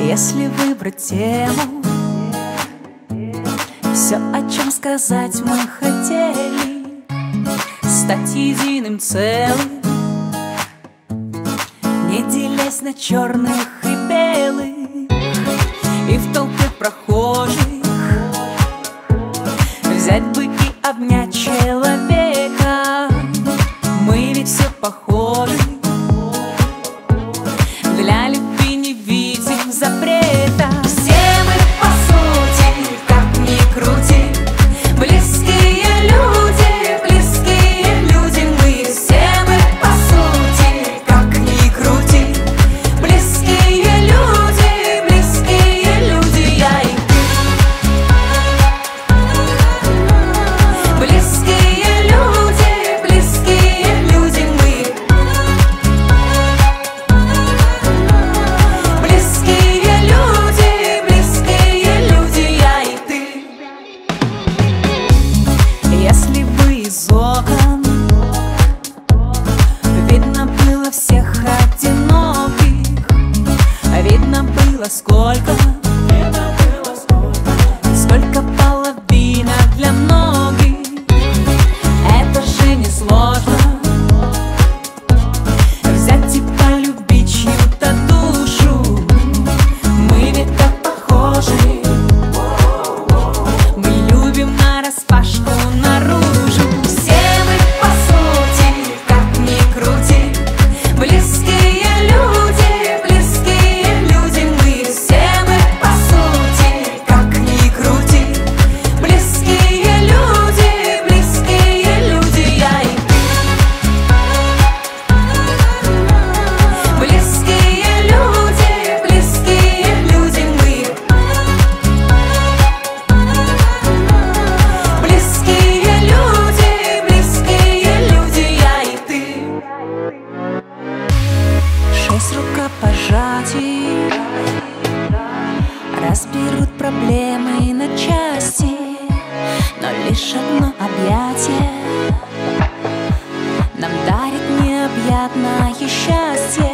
Если выбрать тему, все, о чем сказать мы хотели, стать единым целым, не делясь на черных и белых, и в толпе прохожих взять бы и обнять человека. Мы ведь все похожи, для любви не видим запрета. Все мы по сути, как ни крути, близкие люди мы. Все мы по сути, как ни крути, близкие люди, я и ты. Близкие люди мы. Близкие люди, я и ты. Если бы из окон видно было всех одиноких, видно было сколько половинок для многих. Это же не сложно взять и полюбить чью-то душу. Мы ведь так похожи, мы любим нараспашку наружу. Все мы по сути, как ни крути, близкие люди мы. Все мы по сути, как ни крути, близкие люди, я и ты. Близкие люди мы. Близкие люди, я и ты. 6 рукопожатий разберут проблемы на части, но лишь одно объятие нам дарит необъятное счастье.